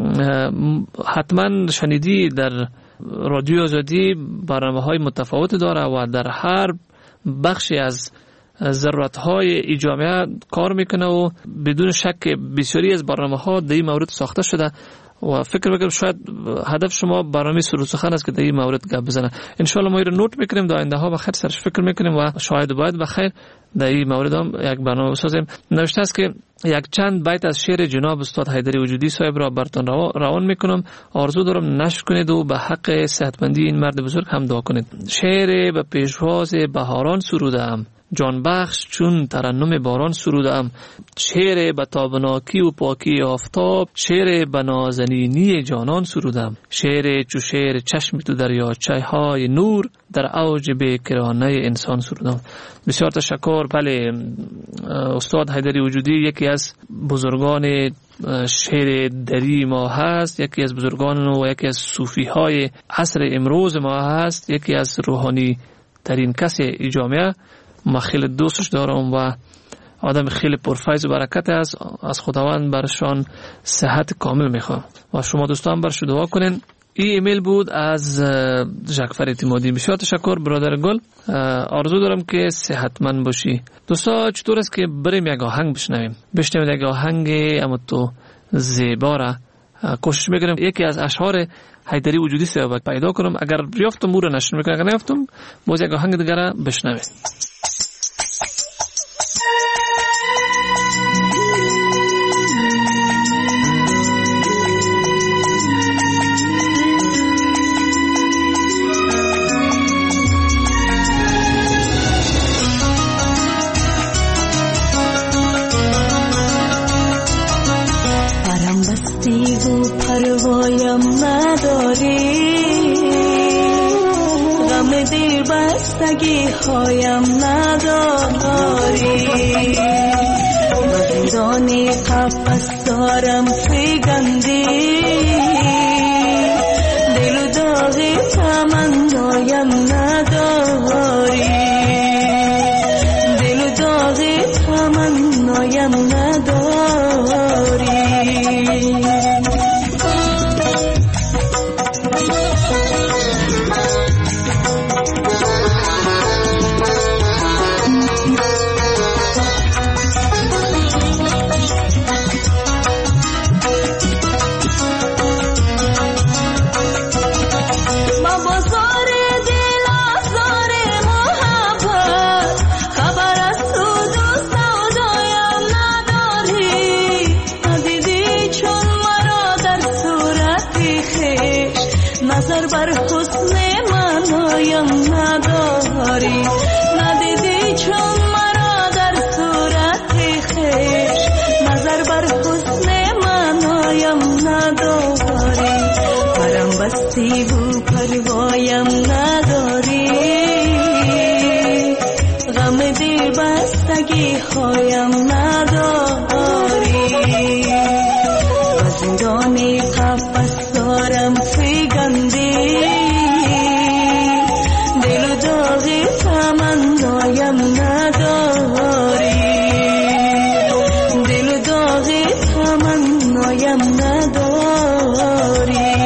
حتما شنیدی در رادیو آزادی برنامه‌های متفاوت داره و در هر بخشی از ضرورت‌های ای جامعه کار میکنه و بدون شک بسیاری از برنامه‌ها در این مورد ساخته شده و فکر میکنم شاید هدف شما برنامه سرود سخن است که در این مورد گپ بزنه. ان شاء الله ما رو نوت میکنیم، در آینده ها بخیر سرش فکر میکنیم و شاید باید بخیر در این مورد هم یک برنامه بسازیم. نوشته است که یک چند بیت از شعر جناب استاد حیدری وجودی صاحب را براتون روان میکنم. آرزو دارم نشر کنید و به حق صحتمندی این مرد بزرگ هم دعا کنید. شعر به پیشواز بهاران سرودم، جان بخش چون ترنم باران سرودم. شعر به تابناکی و پاکی آفتاب، شعر به نازنینی جانان سرودم. شعر چو شعر چشم تو دریاچه های نور، در اوج بیکرانه انسان سرودم. بسیار تشکر. بله، استاد حیدری وجودی یکی از بزرگان شعر دری ما هست، یکی از بزرگان و یکی از صوفی های عصر امروز ما هست، یکی از روحانی ترین کسی ای جامعه. ما خیلی دوستش دارم و آدم خیلی پرفیض و برکت است. از خداوند برشان صحت کامل میخوام و شما دوستان برش دعا کنین. این ایمیل بود از ژکفر اعتمادی. بسیار تشکر برادر گل. آرزو دارم که صحتمند باشی. دوستا چطور است که بریم یک آهنگ بشنویم یک آهنگ اما تو زیبا را کوشش میکنم یکی از اشعار حیدری وجودی صاحب پیدا کنم. اگر یافتم او را نشر میکنم، اگر نیافتم باز یک آهنگ دیگر را بشنویم. پروایم نداری، غم دل بستگی هایم نداری، زندان قفس دارم فگنده دل و داغ تمنایم نداری دل و داغ تمنایم نداری نظر بر حسن منایم نداری ندیدی چون مرا در صورت خویش نظر بر حسن منایم نداری پرم بستی و پروایم نداری غم دل بستگی هایم نداری و زندان قفس دارم فگنده دل و داغ تمنایم نداری دل و داغ تمنایم نداری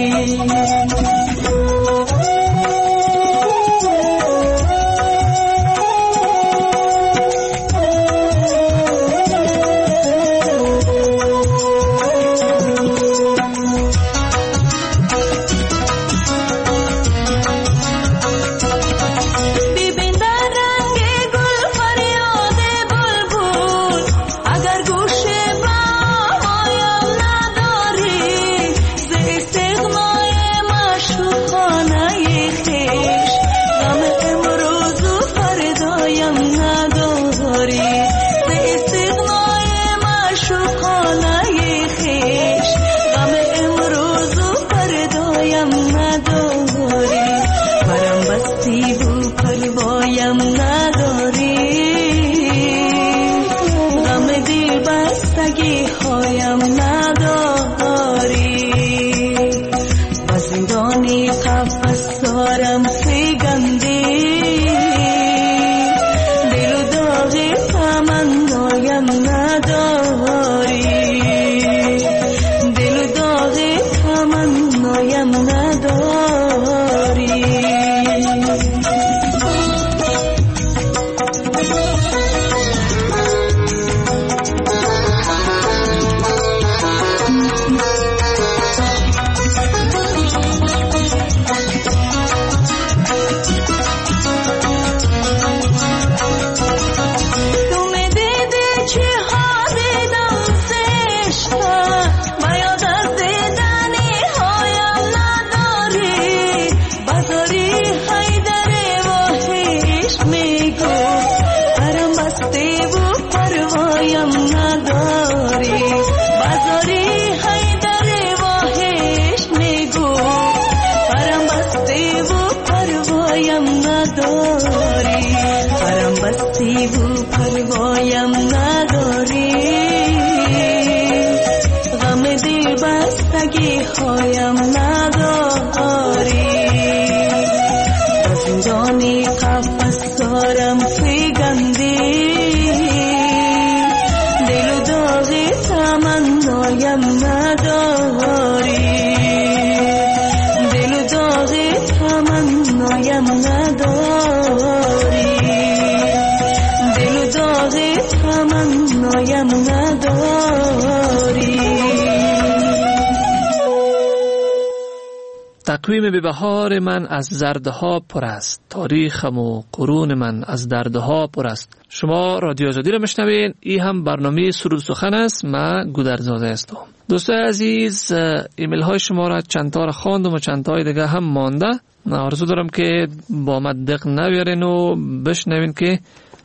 تقویم به بهار من از زردها پر است، تاریخم و قرون من از دردها پر است. شما رادیو آزادی را میشنوین. این هم برنامه سرود سخن است. من گودرزاده هستم. دوستان عزیز، ایمیل های شما را چند تا را خواندم و چند تای دیگه هم مانده. آرزو دارم که با ما دق نویارین و بشنوین که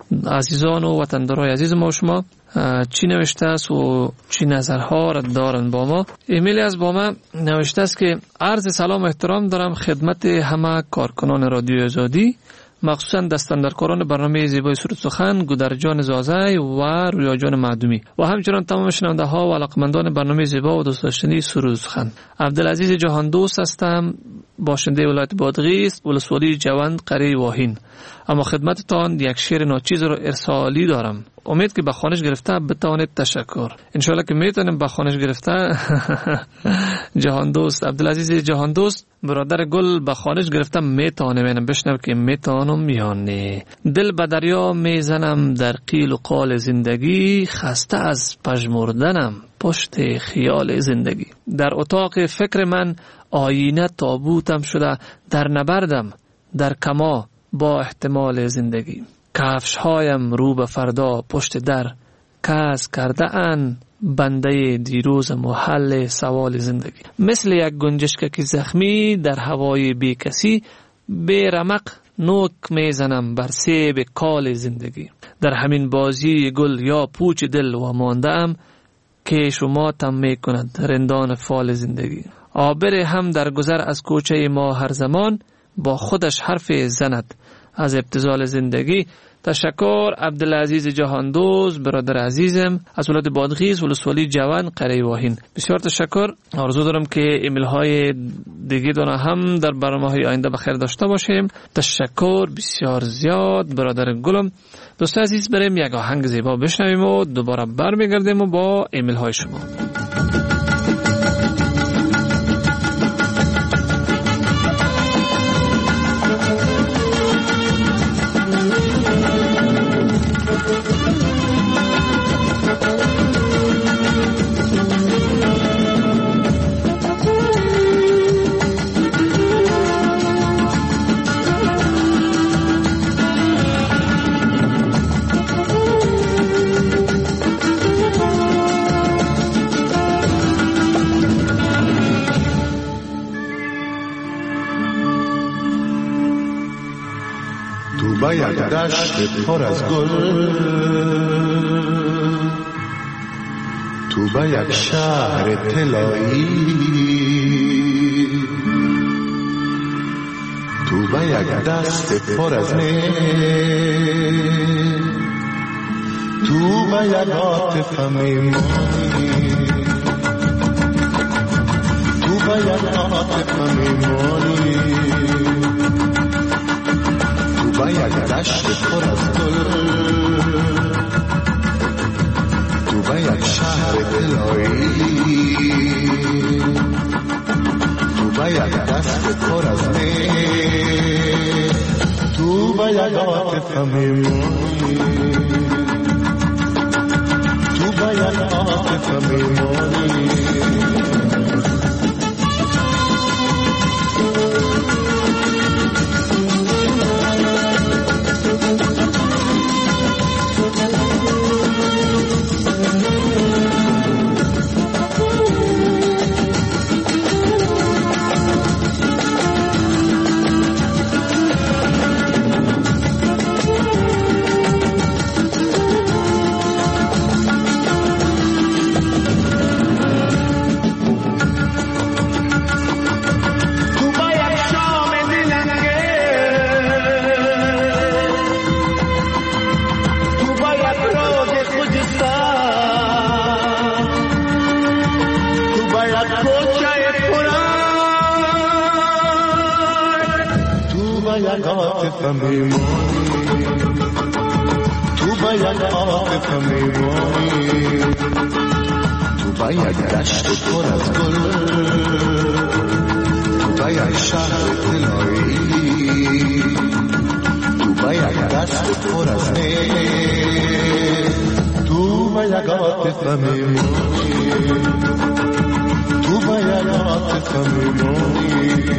عزیزان و وطندارای عزیز ما و شما چی نوشته است و چی نظرها را دارن با ما. ایمیل از با ما نوشته است که عرض سلام و احترام دارم خدمت همه کارکنان رادیو آزادی مخصوصا دستاندرکاران برنامه زیبای سرود سخن گودرجان زازای و رویا جان معدومی و همچنان تمام شنونده ها و علاقمندان برنامه زیبا و دوست داشتنی سرود سخن. عبدالعزیز جهان دوست هستم، باشنده ولایت بادغیس، ولسوالی جوند قریه واهین. اما خدمتتان یک شعر ناچیز رو ارسالی دارم. امید که به خوانش گرفته بتوانید تشکر. انشالله که میتونیم به خوانش گرفته. جهان دوست عبدالعزیز جهان دوست برادر گل به خوانش گرفته میتونم بشنو که میتونم یا نه. دل به دریا میزنم در قیل و قال زندگی، خسته از پژمردنم پشت خیال زندگی. در اتاق فکر من آینه تابوتم شده، در نبردم در کما با احتمال زندگی. کفش هایم رو به فردا پشت در، کس کرده ان بنده دیروزم و حل سوال زندگی. مثل یک گنجشک زخمی در هوای بی کسی، بی رمق نوک میزنم بر سیب کال زندگی. در همین بازی گل یا پوچ دل و ماندم، که شما تم میکند رندان فال زندگی. آبر هم در گذر از کوچه ما هر زمان، با خودش حرف زند از ابتذال زندگی. تشکر عبدالعزیز جهان دوست برادر عزیزم از ولایت بادغیس ولسوالی جوان قریه واهین. بسیار تشکر. آرزو دارم که ایمیل های دیگه دونه هم در برنامه های آینده بخیر داشته باشیم. تشکر بسیار زیاد برادر گلم. دوست عزیز بریم یک آهنگ زیبا بشنویم و دوباره برمیگردیم و با ایمیل های شما. با یک دشت پر از گل، تو با یک شهر طلایی، تو با یک دست پر از مه، تو با یک عاطفه میمانی، تو با یک عاطفه میمانی، با یک دشت پر از گل، تو با یک شهر طلایی، تو با یک دست پر از می، تو با یک عاطفه میمانی، تو با یک عاطفه میمانی. تو با یک عاطفه میمانی، تو با یک دشت پر از گل، تو با یک شهر طلایی، تو با یک دست پر از می، تو با یک عاطفه میمانی، تو با یک عاطفه میمانی.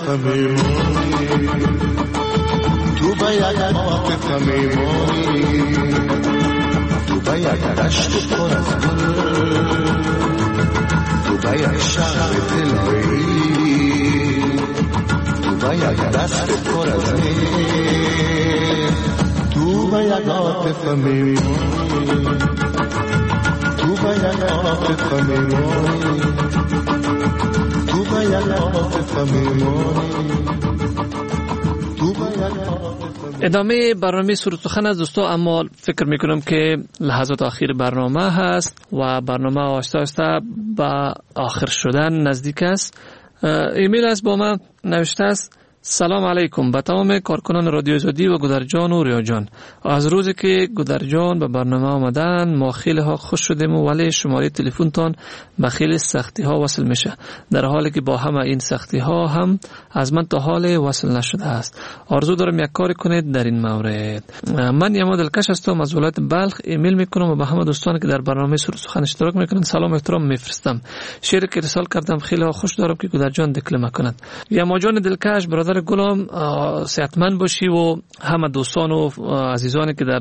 میمانی تو به یک عاطفه میمانی تو به یک دشت پر از گل تو به یک شهر دلبری تو به یک دست پر از نیل تو به یک عاطفه میمانی تو به یک عاطفه میمانی تو به یک عاطفه میمانی. ادامه برنامه سرود سخن از دوستا، اما فکر میکنم که لحظات آخر برنامه هست و برنامه آهسته آهسته به آخر شدن نزدیک است. ایمیل از با من نوشته است: سلام علیکم به تمام کارکنان رادیو آزادی و گودرجان و ریاجان. از روزی که گودرجان به برنامه آمدن ما خیلی ها خوش شدیم، ولی شماره تلفن تان به خیلی سختی ها وصل میشه، در حالی که با همه این سختی ها هم از من تا حال وصل نشده است. آرزو دارم یک کاری کنید در این مورد. من یما دلکش هستم از ولایت بلخ. ایمیل میکنم و به همه دوستان که در برنامه سرود سخن اشتراک میکنن سلام احترام میفرستم. شعری که ارسال کردم خیلی ها خوش دارم که گودرجان دکلمه کند. یما جان دلکش برادر گلم، صحتمند باشی و همه دوستان و عزیزانی که در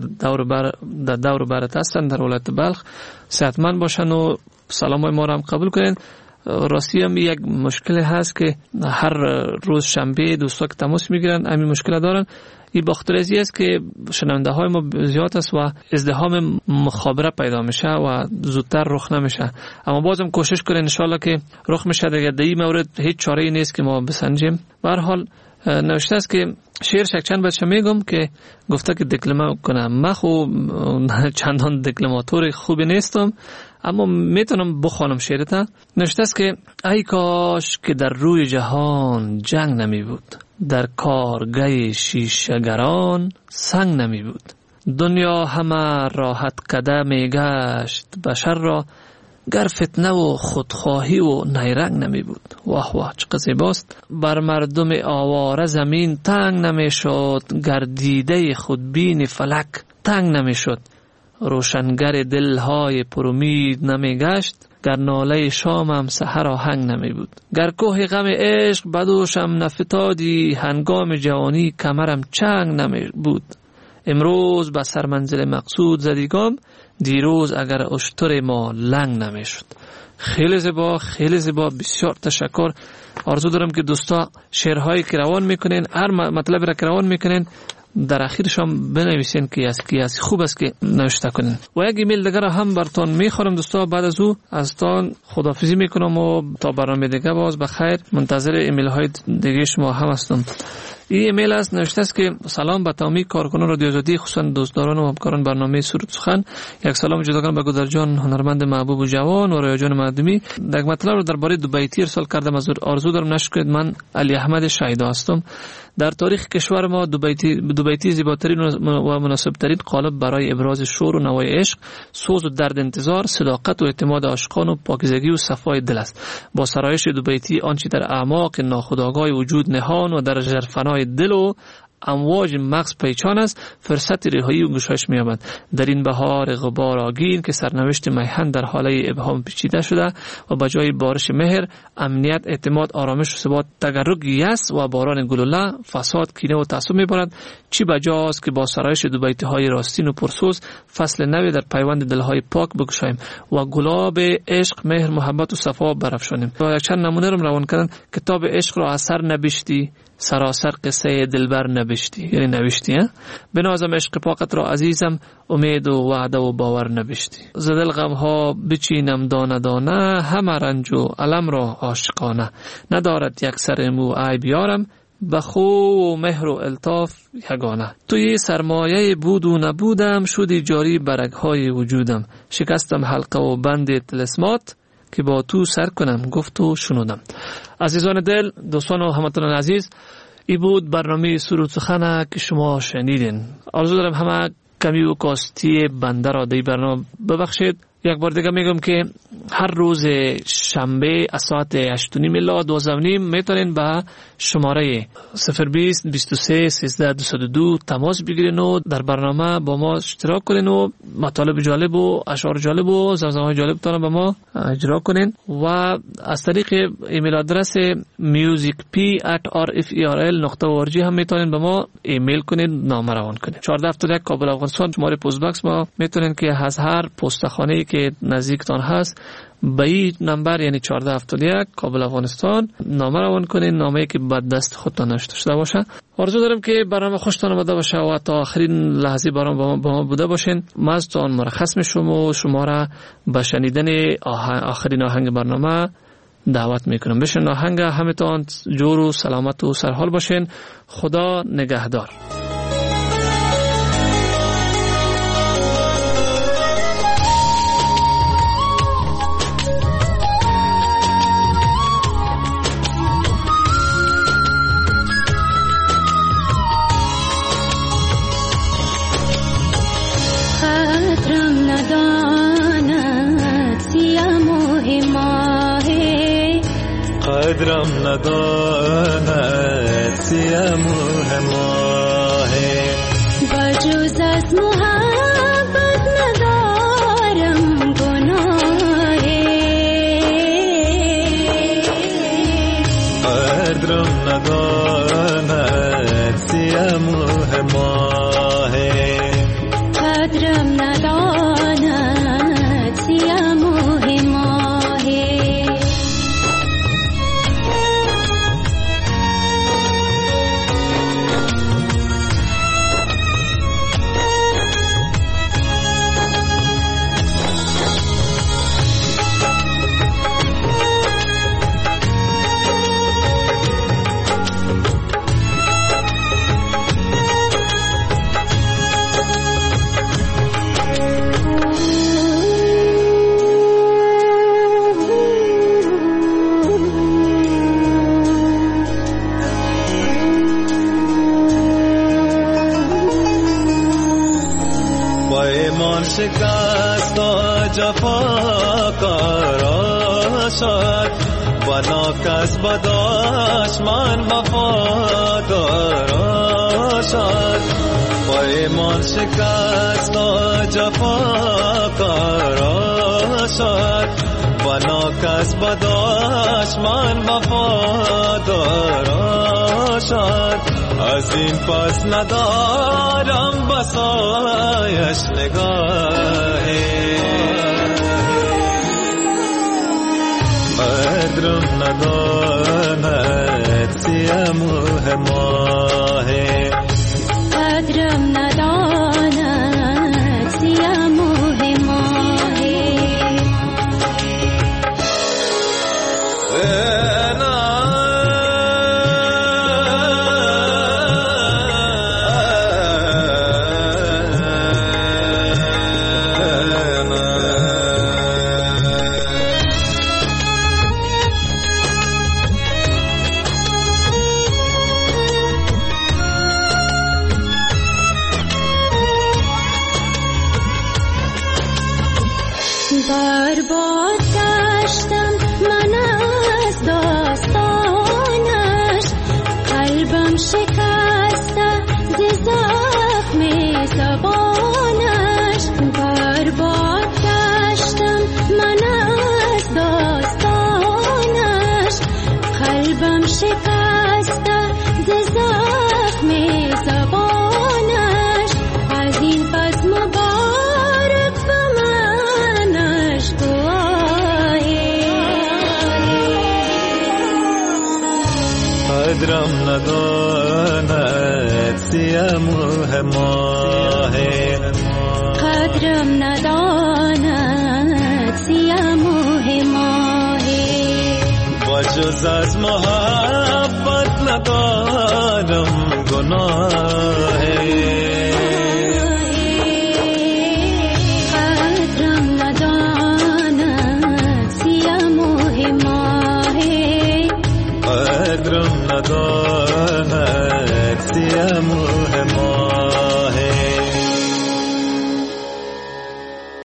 دور برت هستند در ولایت بلخ صحتمند باشن و سلام ما را هم قبول کنین. راستی هم یک مشکل هست که هر روز شنبه دوستا که تماس میگیرن همین مشکل دارن. این باخترزی است که شنونده های ما زیاد است و ازدحام مخابره پیدا میشه و زودتر رخ نمیشه، اما بازم کوشش کنین ان شاء الله که رخ میشه. دیگه در این مورد هیچ چاره‌ای نیست که ما بسنجیم. به هر حال نوشته است که شعر چند بچه میگم که گفته که دکلمه کنم. من خو چندان دکلماتور خوبی نیستم، اما میتونم بخوانم شعرتا. نوشته است که ای کاش که در روی جهان جنگ نمی بود، در کارگاه شیشه‌گران سنگ نمی بود. دنیا همه راحت کده می گشت، بشر را گر فتنه و خودخواهی و نیرنگ نمی بود. واه واه چه زیباست. بر مردم آواره زمین تنگ نمی شد، گر دیده خودبین فلک تنگ نمی شد. روشنگر دلهای پرامید نمی گشت، گر ناله شامم سحر آهنگ نمی بود. گر کوه غم عشق بدوشم نفتادی، هنگام جوانی کمرم چنگ نمی بود. امروز به سر منزل مقصود زدیگام، دیروز اگر اشتر ما لنگ نمی شد. خیلی زیبا، خیلی زیبا، بسیار تشکر. آرزو دارم که دوستا شعرهایی که روان میکنین، هر مطلب را که روان میکنین در اخیرش هم بنویسین که از خوب است که نوشته کنین. و یک ایمیل دیگر هم براتون میخورم دوستا. بعد از او از تان خداحافظی میکنم و تا برنامه دیگه باز بخیر منتظر ایمیل های دیگه شما هم هستم. این ایمیل است، نوشته است که سلام به تمامی کارکنان رادیو آزادی، خصوصا دوستداران و همکاران برنامه سرود سخن. یک سلام جداگانه به گودرجان هنرمند محبوب و جوان و ریاجان مردمی. یک مطلب رو درباره دوبیتی ارسال کردم. از آرزو دارم نشر کنید. من علی احمد شایدا هستم. در تاریخ کشور ما دوبیتی زیباترین و مناسبترین قالب برای ابراز شور و نوای عشق، سوز و درد انتظار، صداقت و اعتماد عاشقان و پاکیزگی و صفای دل است. با سرایش دوبیتی آنچه در اعماق ناخودآگاه وجود نهان و در ژرفنای دل و امواج مغز پیچان است، فرصت رهایی و گشایش می‌یابد. در این بهار غبار آگین که سرنوشت میهن در حاله ابهام پیچیده شده و به جای بارش مهر، امنیت، اعتماد، آرامش و ثبات تگرگ یأس و باران گلوله، فساد، کینه و تعصب می‌بارد. چی بجاست که با سرایش دوبیتی‌های راستین و پرسوز فصل نوی در پیوند دل‌های پاک بگشاییم و گلاب عشق، مهر، محبت و صفا برافشانیم. و یک چند نمونه رو روان کردن. کتاب عشق را اثر نبشتی، سراسر قصه دلبر نبشتی، یعنی نوشتی. بنازم عشق پاکت را عزیزم، امید و وعده و باور نبشتی. زدل غم ها بچینم دانه دانه، همه رنج و علم را عاشقانه. ندارد یک سر مو عیب یارم، بخو و مهر و الطاف یگانه. توی سرمایه بود و نبودم، شدی جاری برگهای وجودم. شکستم حلقه و بند طلسمات، که با تو سر کنم گفت و شنودم. عزیزان دل، دوستان و هموطنان عزیز، ای بود برنامه سرود سخن که شما شنیدین. آرزو دارم همه کمی و کاستی بنده را در برنامه ببخشید. یک بار دیگه میگم که هر روز شنبه از ساعت 8:30 الی 12:30 میتونین به شماره 020 23 13 202 تماس بگیرین و در برنامه با ما اشتراک کنین و مطالب جالب و اشعار جالب و زمزمه‌های جالب تان با ما اجرا کنین و از طریق ایمیل آدرس musicp@rferl.org هم میتونین به ما ایمیل کنین، نامه روان کنین. 1471 کابل افغانستان شماره پست باکس ما میتونین که از هر پستخانه‌ای که نزدیکتان هست به این نمبر یعنی 1471 کابل افغانستان نامه روان کنین، نامه‌ای که بعد دست خودتان نوشته شده باشه. آرزو دارم که برنامه خوشتان آمده باشه و تا آخرین لحظه با ما بوده باشین. ما از تان مرخص میشم و شما را به شنیدن آخرین آهنگ برنامه دعوت میکنم. بشین آهنگ همتان جور و سلامت و سرحال باشین. خدا نگهدار. قدرم نداند سیم و هماه بجز از محبت ندارم گناه قدرم نداند سیم و هماه قدرم نداند سیم و هماه شکست و جفا کارا شد بنا کس بداش من وفادارا شد پیمان شکست و جفا کارا شد بنا کس بداش من وفادارا شد از این پس ندارم بسایش نگاهی قدرم نداند سیم و هماه قدرم نداند سیم و هماه قدرم نداند سیم و هماه قدرم نداند سیم و هماه بجز از محبت ندارم گناه